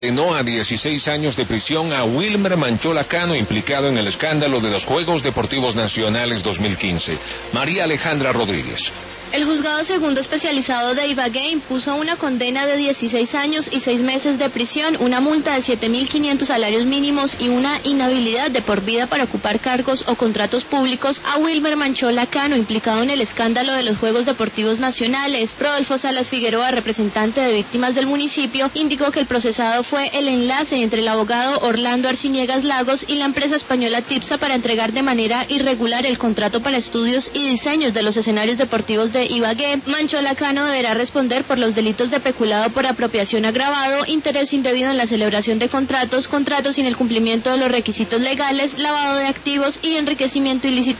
Condenó a 16 años de prisión a Wilmer Manchola Cano, implicado en el escándalo de los Juegos Deportivos Nacionales 2015. María Alejandra Rodríguez. El juzgado segundo especializado de Ibagué impuso una condena de 16 años y 6 meses de prisión, una multa de 7.500 salarios mínimos y una inhabilidad de por vida para ocupar cargos o contratos públicos a Wilmer Manchola Cano, implicado en el escándalo de los Juegos Deportivos Nacionales. Rodolfo Salas Figueroa, representante de víctimas del municipio, indicó que el procesado fue el enlace entre el abogado Orlando Arciniegas Lagos y la empresa española TIPSA para entregar de manera irregular el contrato para estudios y diseños de los escenarios deportivos de Ibagué. Manchola Cano deberá responder por los delitos de peculado por apropiación agravado, interés indebido en la celebración de contratos sin el cumplimiento de los requisitos legales, lavado de activos y enriquecimiento ilícito